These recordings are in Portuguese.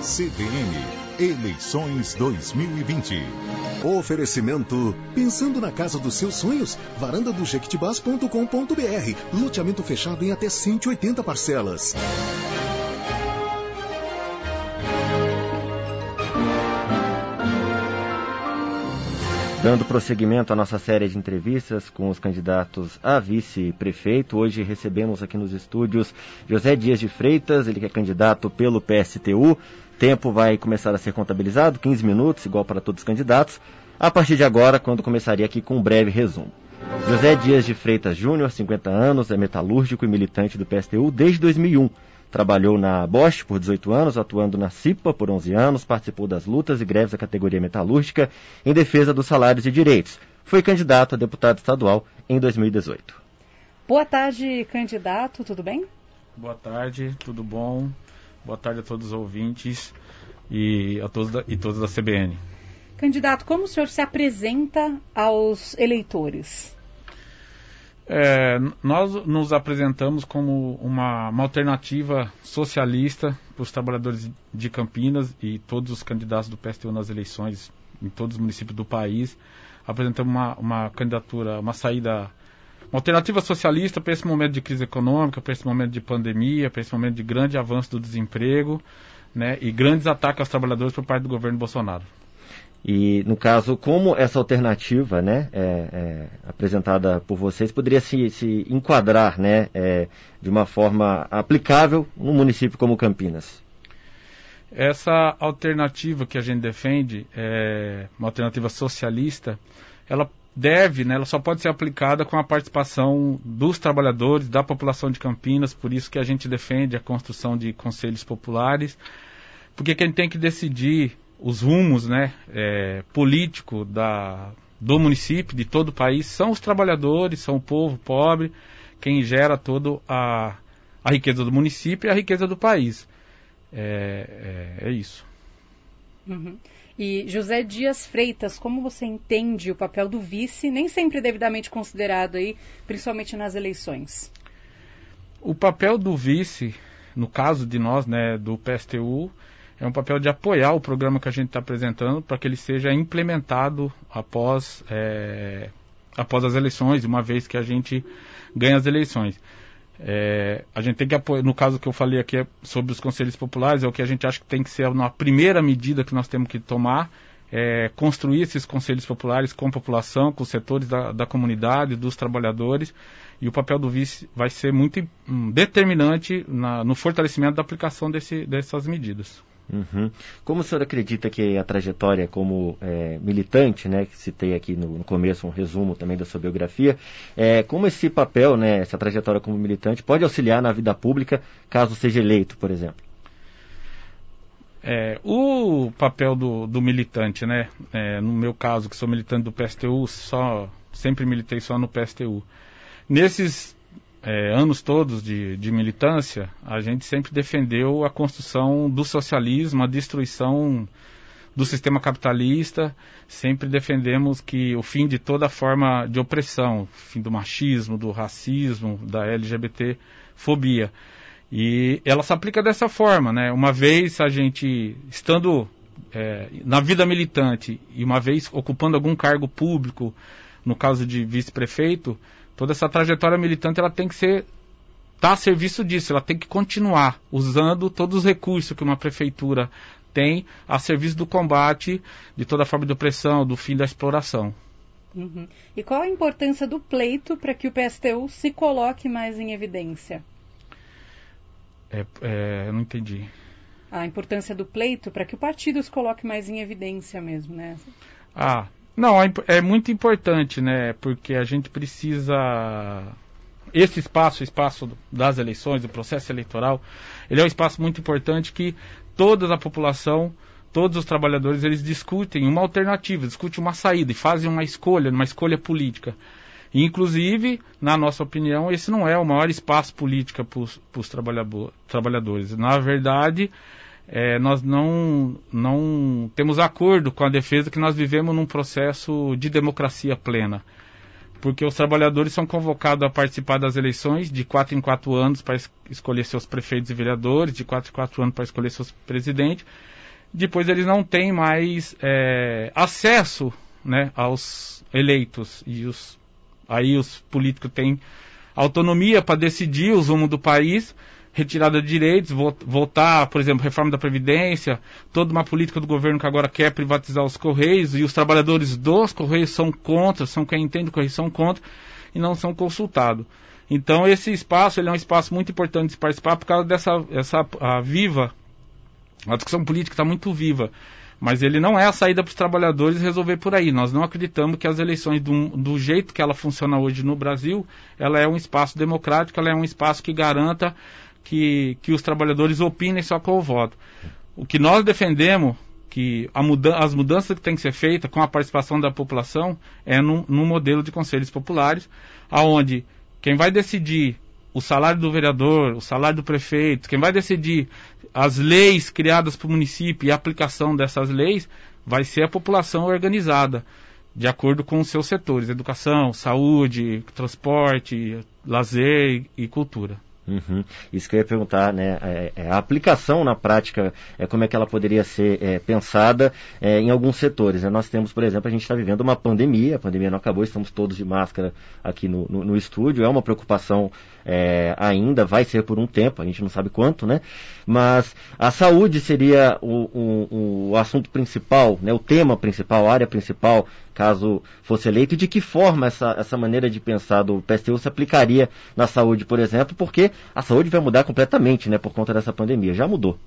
CBN, eleições 2020. Oferecimento, pensando na casa dos seus sonhos? Varanda do Jequitibás.com.br. Loteamento fechado em até 180 parcelas. Dando prosseguimento à nossa série de entrevistas com os candidatos a vice-prefeito, hoje recebemos aqui nos estúdios José Dias de Freitas, ele que é candidato pelo PSTU. O tempo vai começar a ser contabilizado, 15 minutos, igual para todos os candidatos, a partir de agora, quando começaria aqui com um breve resumo. José Dias de Freitas Júnior, 50 anos, é metalúrgico e militante do PSTU desde 2001. Trabalhou na Bosch por 18 anos, atuando na CIPA por 11 anos, participou das lutas e greves da categoria metalúrgica em defesa dos salários e direitos. Foi candidato a deputado estadual em 2018. Boa tarde, candidato, tudo bem? Boa tarde, tudo bom? Boa tarde a todos os ouvintes e a todos da CBN. Candidato, como o senhor se apresenta aos eleitores? Nós nos apresentamos como uma alternativa socialista para os trabalhadores de Campinas e todos os candidatos do PSTU nas eleições em todos os municípios do país. Apresentamos uma candidatura, uma alternativa socialista para esse momento de crise econômica, para esse momento de pandemia, para esse momento de grande avanço do desemprego, né, e grandes ataques aos trabalhadores por parte do governo Bolsonaro. E, no caso, como essa alternativa, né, apresentada por vocês, poderia se enquadrar, né, de uma forma aplicável num município como Campinas? Essa alternativa que a gente defende, uma alternativa socialista, ela só pode ser aplicada com a participação dos trabalhadores, da população de Campinas, por isso que a gente defende a construção de conselhos populares, porque quem tem que decidir os rumos, né, político do município, de todo o país, são os trabalhadores, são o povo pobre, quem gera toda a riqueza do município e a riqueza do país. É isso. Uhum. E José Dias Freitas, como você entende o papel do vice, nem sempre devidamente considerado aí, principalmente nas eleições? O papel do vice, no caso de nós, né, do PSTU, é um papel de apoiar o programa que a gente está apresentando para que ele seja implementado após as eleições, uma vez que a gente ganha as eleições. A gente tem que apoiar, no caso que eu falei aqui sobre os conselhos populares, é o que a gente acha que tem que ser a primeira medida que nós temos que tomar, construir esses conselhos populares com a população, com os setores da comunidade, dos trabalhadores, e o papel do vice vai ser muito determinante no fortalecimento da aplicação dessas medidas. Uhum. Como o senhor acredita que a trajetória como militante, né, que citei aqui no começo um resumo também da sua biografia, como esse papel, né, essa trajetória como militante pode auxiliar na vida pública caso seja eleito, por exemplo? O papel do militante, né, no meu caso, que sou militante do PSTU, sempre militei só no PSTU. Nesses anos todos de militância, a gente sempre defendeu a construção do socialismo, a destruição do sistema capitalista, sempre defendemos que o fim de toda forma de opressão, o fim do machismo, do racismo, da LGBT-fobia. E ela se aplica dessa forma, né? Uma vez a gente estando na vida militante e uma vez ocupando algum cargo público, no caso de vice-prefeito, toda essa trajetória militante ela tem que estar a serviço disso, ela tem que continuar usando todos os recursos que uma prefeitura tem a serviço do combate de toda forma de opressão, do fim da exploração. Uhum. E qual a importância do pleito para que o PSTU se coloque mais em evidência? Eu não entendi. A importância do pleito para que o partido se coloque mais em evidência mesmo, né? Não, é muito importante, né? Porque a gente precisa... Esse espaço, o espaço das eleições, do processo eleitoral, ele é um espaço muito importante que toda a população, todos os trabalhadores, eles discutem uma alternativa, discutem uma saída e fazem uma escolha política. E, inclusive, na nossa opinião, esse não é o maior espaço político para os trabalhadores. Na verdade... nós não temos acordo com a defesa que nós vivemos num processo de democracia plena. Porque os trabalhadores são convocados a participar das eleições de 4 em 4 anos para escolher seus prefeitos e vereadores, de 4 em 4 anos para escolher seus presidentes. depois eles não têm mais acesso, né, aos eleitos, e aí os políticos têm autonomia para decidir o rumo do país, retirada de direitos, voltar, por exemplo, reforma da Previdência, toda uma política do governo que agora quer privatizar os Correios, e os trabalhadores dos Correios são contra, são quem entende o Correio são contra, e não são consultados. Então esse espaço, ele é um espaço muito importante de participar por causa a discussão política está muito viva, mas ele não é a saída para os trabalhadores resolver por aí. Nós não acreditamos que as eleições, do jeito que ela funciona hoje no Brasil, ela é um espaço democrático, ela é um espaço que garanta que os trabalhadores opinem só com o voto. O que nós defendemos, que as mudanças que têm que ser feitas com a participação da população, é no modelo de conselhos populares, aonde quem vai decidir o salário do vereador, o salário do prefeito, quem vai decidir as leis criadas para o município e a aplicação dessas leis, vai ser a população organizada, de acordo com os seus setores: educação, saúde, transporte, lazer e cultura. Uhum. Isso que eu ia perguntar, né? A aplicação na prática, como é que ela poderia ser pensada em alguns setores, né? Nós temos, por exemplo, a gente está vivendo uma pandemia, a pandemia não acabou, estamos todos de máscara aqui no estúdio, é uma preocupação ainda, vai ser por um tempo, a gente não sabe quanto, né? Mas a saúde seria o assunto principal, né? O tema principal, a área principal, caso fosse eleito, e de que forma essa maneira de pensar do PSTU se aplicaria na saúde, por exemplo, porque a saúde vai mudar completamente, né, por conta dessa pandemia. Já mudou.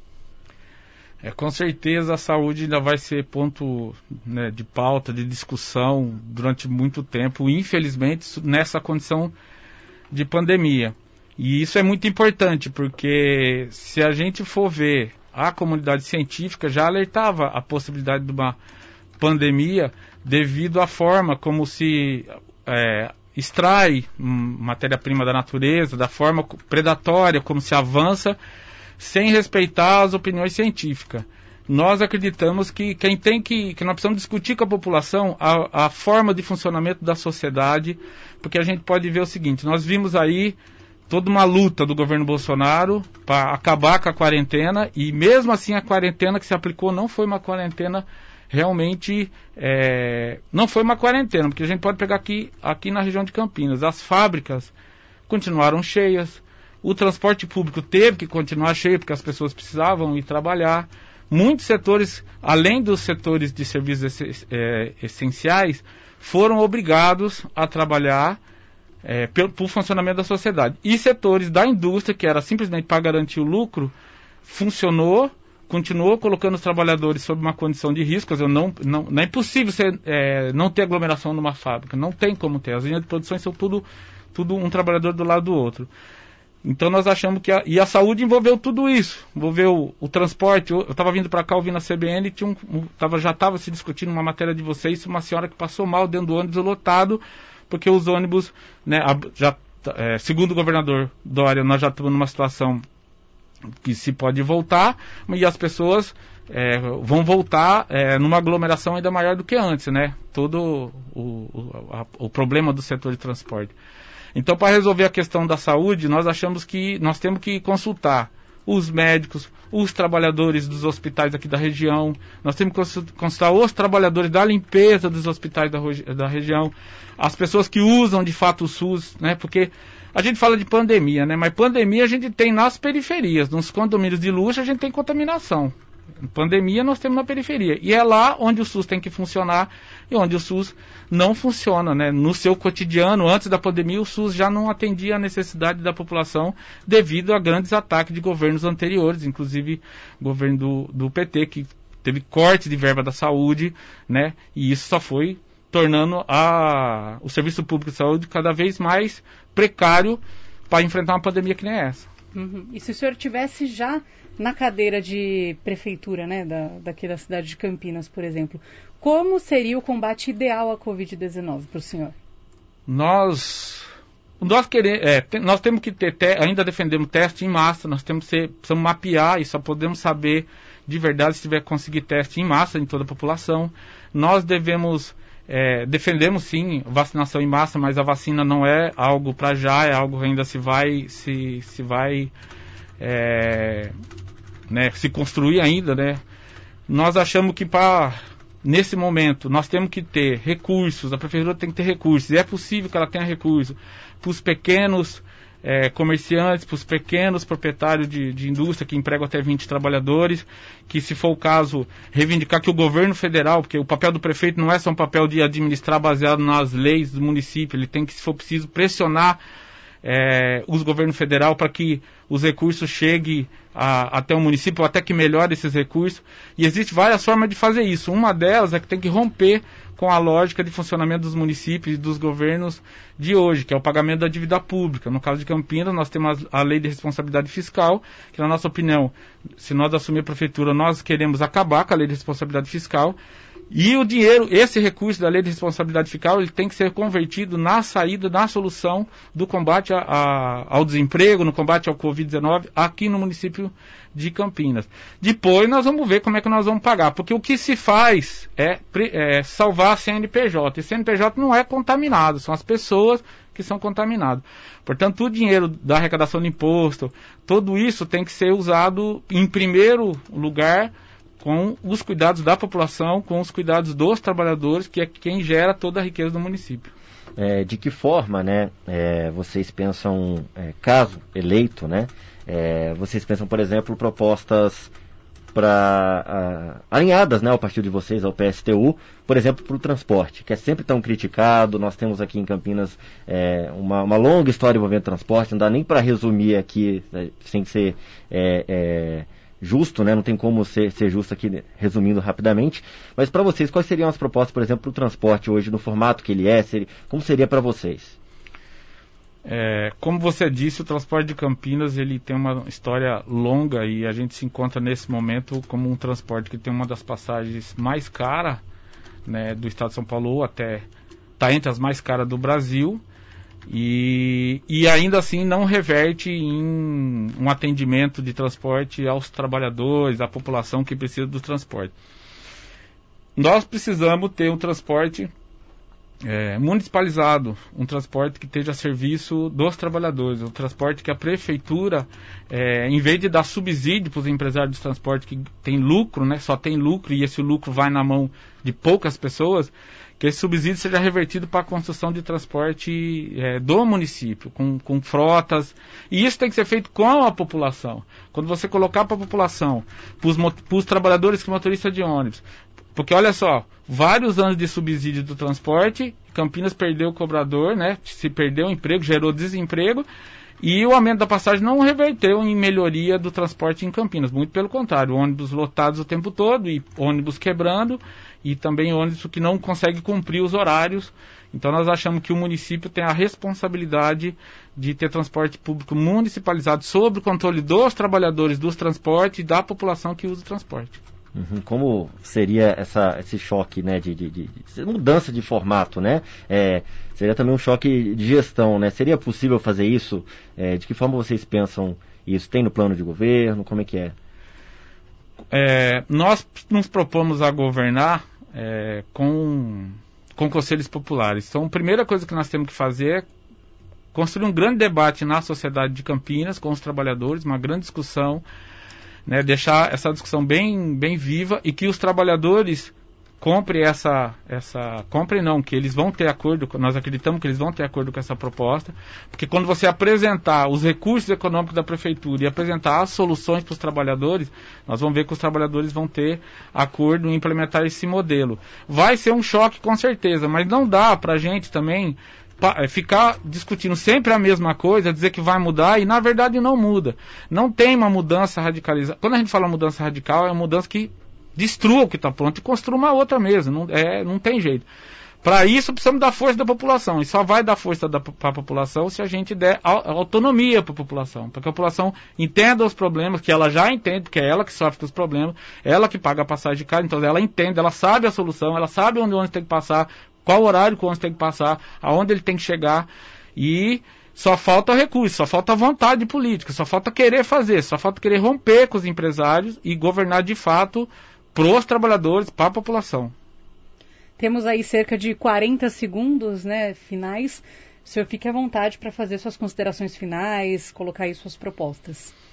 Com certeza a saúde ainda vai ser ponto, né, de pauta, de discussão durante muito tempo, infelizmente, nessa condição de pandemia. E isso é muito importante, porque se a gente for ver, a comunidade científica já alertava a possibilidade de uma pandemia devido à forma como se extrai matéria-prima da natureza, da forma predatória como se avança, sem respeitar as opiniões científicas. Nós acreditamos que nós precisamos discutir com a população a forma de funcionamento da sociedade, porque a gente pode ver o seguinte: nós vimos aí toda uma luta do governo Bolsonaro para acabar com a quarentena, e mesmo assim a quarentena que se aplicou não foi uma quarentena realmente, não foi uma quarentena, porque a gente pode pegar aqui na região de Campinas, as fábricas continuaram cheias, o transporte público teve que continuar cheio, porque as pessoas precisavam ir trabalhar, muitos setores, além dos setores de serviços essenciais, foram obrigados a trabalhar pelo funcionamento da sociedade. E setores da indústria, que era simplesmente para garantir o lucro, continuou colocando os trabalhadores sob uma condição de risco. Não é impossível não ter aglomeração numa fábrica, não tem como ter. As linhas de produção são tudo um trabalhador do lado do outro. Então nós achamos que a saúde envolveu tudo isso, envolveu o transporte. Eu estava vindo para cá ouvindo a CBN, já estava se discutindo uma matéria de vocês, uma senhora que passou mal dentro do ônibus lotado, porque os ônibus, né, segundo o governador Dória, nós já estamos numa situação que se pode voltar, e as pessoas vão voltar numa aglomeração ainda maior do que antes, né? Todo o problema do setor de transporte. Então, para resolver a questão da saúde, nós achamos que nós temos que consultar os médicos, os trabalhadores dos hospitais aqui da região, nós temos que consultar os trabalhadores da limpeza dos hospitais da região, as pessoas que usam de fato o SUS, né? Porque a gente fala de pandemia, né? Mas pandemia a gente tem nas periferias, nos condomínios de luxo a gente tem contaminação. Pandemia nós temos na periferia. E é lá onde o SUS tem que funcionar e onde o SUS não funciona, né? No seu cotidiano, antes da pandemia, o SUS já não atendia a necessidade da população devido a grandes ataques de governos anteriores, inclusive o governo do PT, que teve corte de verba da saúde, né? E isso só foi tornando o serviço público de saúde cada vez mais precário para enfrentar uma pandemia que nem essa. Uhum. E se o senhor tivesse já na cadeira de prefeitura, né, daqui da cidade de Campinas, por exemplo, como seria o combate ideal à Covid-19 para o senhor? Nós temos que ter, ainda defendemos teste em massa, nós precisamos mapear e só podemos saber de verdade se tiver conseguir teste em massa em toda a população. Nós defendemos sim vacinação em massa, mas a vacina não é algo para já, é algo que ainda se vai se construir ainda, né? nós achamos que nesse momento nós temos que ter recursos, a prefeitura tem que ter recursos, e é possível que ela tenha recursos para os pequenos comerciantes, para os pequenos proprietários de indústria que empregam até 20 trabalhadores, que, se for o caso, reivindicar que o governo federal, porque o papel do prefeito não é só um papel de administrar baseado nas leis do município, ele tem que, se for preciso, pressionar os governos federal para que os recursos cheguem até o município, ou até que melhore esses recursos. E existem várias formas de fazer isso. Uma delas é que tem que romper com a lógica de funcionamento dos municípios e dos governos de hoje, que é o pagamento da dívida pública. No caso de Campinas, nós temos a lei de responsabilidade fiscal, que, na nossa opinião, se nós assumir a prefeitura, nós queremos acabar com a lei de responsabilidade fiscal. E o dinheiro, esse recurso da lei de responsabilidade fiscal, ele tem que ser convertido na saída, na solução do combate ao desemprego, no combate ao Covid-19, aqui no município de Campinas. Depois nós vamos ver como é que nós vamos pagar, porque o que se faz é salvar a CNPJ. E CNPJ não é contaminado, são as pessoas que são contaminadas. Portanto, o dinheiro da arrecadação de imposto, tudo isso tem que ser usado, em primeiro lugar, com os cuidados da população, com os cuidados dos trabalhadores, que é quem gera toda a riqueza do município. De que forma, né, vocês pensam, caso eleito, né, vocês pensam, por exemplo, propostas alinhadas, né, ao partido de vocês, ao PSTU, por exemplo, para o transporte, que é sempre tão criticado. Nós temos aqui em Campinas uma longa história envolvendo transporte, não dá nem para resumir aqui, sem ser justo, né? Não tem como ser justo aqui, resumindo rapidamente. Mas para vocês, quais seriam as propostas, por exemplo, para o transporte hoje, no formato que ele como seria para vocês? Como você disse, o transporte de Campinas ele tem uma história longa, e a gente se encontra nesse momento como um transporte que tem uma das passagens mais caras, né, do estado de São Paulo, até está entre as mais caras do Brasil. E ainda assim não reverte em um atendimento de transporte aos trabalhadores, à população que precisa do transporte. Nós precisamos ter um transporte municipalizado, um transporte que esteja a serviço dos trabalhadores, um transporte que a prefeitura, em vez de dar subsídio para os empresários de transporte que tem lucro, né, só tem lucro, e esse lucro vai na mão de poucas pessoas, que esse subsídio seja revertido para a construção de transporte do município, com frotas. E isso tem que ser feito com a população. Quando você colocar para a população, para os trabalhadores que motoristas de ônibus, porque olha só, vários anos de subsídio do transporte, Campinas perdeu o cobrador, né? Se perdeu o emprego, gerou desemprego, e o aumento da passagem não reverteu em melhoria do transporte em Campinas. Muito pelo contrário, ônibus lotados o tempo todo, e ônibus quebrando, e também ônibus que não consegue cumprir os horários. Então nós achamos que o município tem a responsabilidade de ter transporte público municipalizado sob o controle dos trabalhadores dos transportes e da população que usa o transporte. Como seria esse choque, né, de mudança de formato, né? Seria também um choque de gestão, né? Seria possível fazer isso? De que forma vocês pensam isso? Tem no plano de governo? Como é que é? Nós nos propomos a governar com conselhos populares. Então, a primeira coisa que nós temos que fazer é construir um grande debate na sociedade de Campinas com os trabalhadores, uma grande discussão, né, deixar essa discussão bem viva, e que os trabalhadores que eles vão ter acordo, nós acreditamos que eles vão ter acordo com essa proposta, porque quando você apresentar os recursos econômicos da prefeitura e apresentar as soluções para os trabalhadores, nós vamos ver que os trabalhadores vão ter acordo em implementar esse modelo. Vai ser um choque com certeza, mas não dá para a gente também ficar discutindo sempre a mesma coisa, dizer que vai mudar e na verdade não muda. Não tem uma mudança radicalizada. Quando a gente fala mudança radical, é uma mudança que destrua o que está pronto e construa uma outra mesmo. Não tem jeito. Para isso precisamos dar força da população, e só vai dar força para a população se a gente der autonomia para a população, para que a população entenda os problemas, que ela já entende, porque é ela que sofre com os problemas, ela que paga a passagem de carro, então ela entende, ela sabe a solução, ela sabe onde o ônibus tem que passar, qual horário que o ônibus tem que passar, aonde ele tem que chegar, e só falta recurso, só falta vontade política, só falta querer fazer, só falta querer romper com os empresários e governar de fato para os trabalhadores, para a população. Temos aí cerca de 40 segundos, né, finais. O senhor fique à vontade para fazer suas considerações finais, colocar aí suas propostas.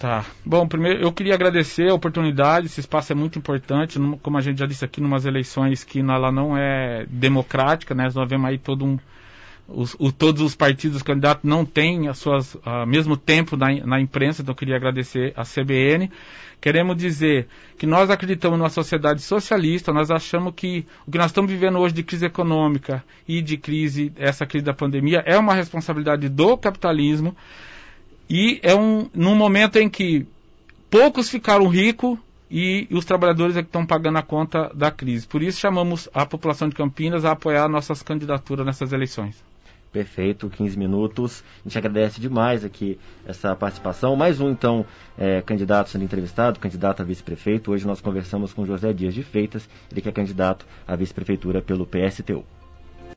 Tá. Bom, primeiro eu queria agradecer a oportunidade, esse espaço é muito importante, como a gente já disse aqui, numas eleições que ela não é democrática, né? Nós vemos aí todos os partidos, os candidatos não têm mesmo tempo na imprensa, então eu queria agradecer a CBN. Queremos dizer que nós acreditamos numa sociedade socialista, nós achamos que o que nós estamos vivendo hoje de crise econômica e de essa crise da pandemia, é uma responsabilidade do capitalismo e num momento em que poucos ficaram ricos e os trabalhadores é que estão pagando a conta da crise. Por isso chamamos a população de Campinas a apoiar nossas candidaturas nessas eleições. Perfeito, 15 minutos. A gente agradece demais aqui essa participação. Mais um, então, candidato sendo entrevistado, candidato a vice-prefeito. Hoje nós conversamos com José Dias de Freitas, ele que é candidato à vice-prefeitura pelo PSTU.